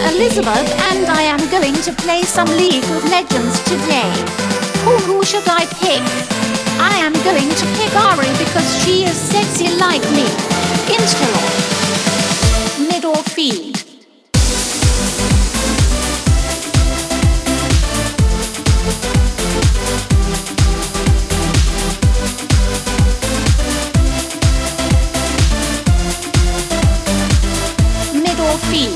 Elizabeth and I am going to play some League of Legends today. Who should I pick? I am going to pick Ari because she is sexy like me. Insta-lock. Mid or feed? Mid or feed?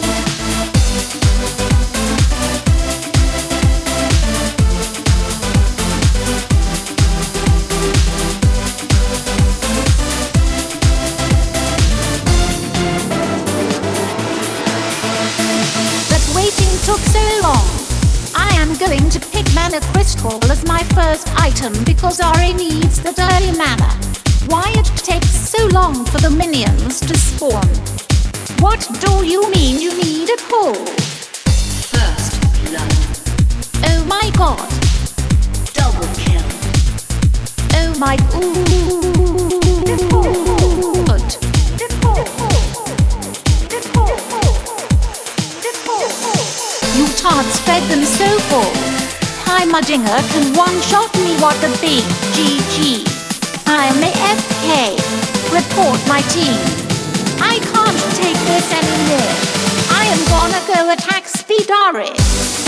Took so long. I am going to pick Mana Crystal as my first item because Ari needs the dirty mana. Why it takes so long for the minions to spawn? What do you mean you need a pull? First blood. Oh my god. Double kill. Oh my You tarts fed them so full. Heimerdinger can one-shot me, what the big GG. I'm AFK. Report my team. I can't take this anymore. I am gonna go attack Speedari.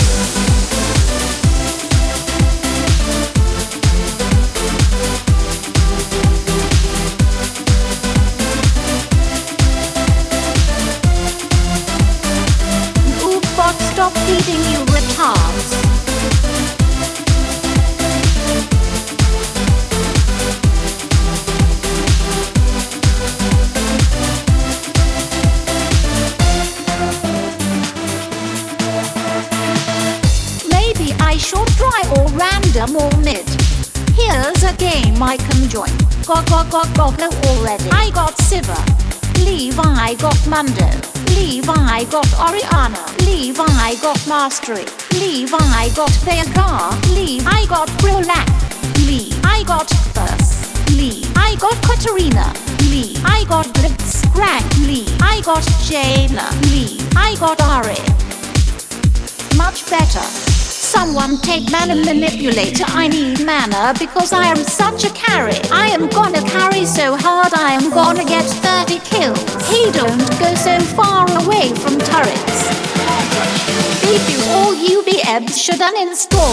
Stop feeding you retards. Maybe I should try all random or mid. Here's a game I can join. Got no already. I got Siva. Levi got Mundo. Levi got Oriana. Levi got Mastery. Levi got Veigar. Levi got Brolac. I got First. I got Katarina. I got Blitzcrank. I got Jaina. I got Ari. Much better. Someone take Mana Manipulator. I need mana because I am such a carry. I am gonna carry so hard I am gonna get 30 kills. He don't go so far away from turrets. If you all UBEBs should uninstall.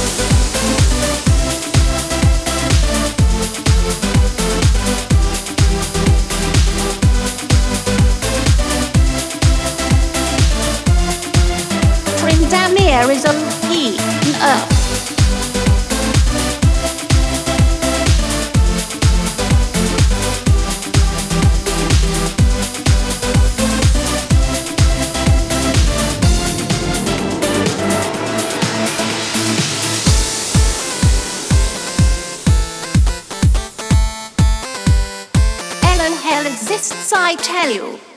Tryndamere is a P in Earth. Hell exists, I tell you.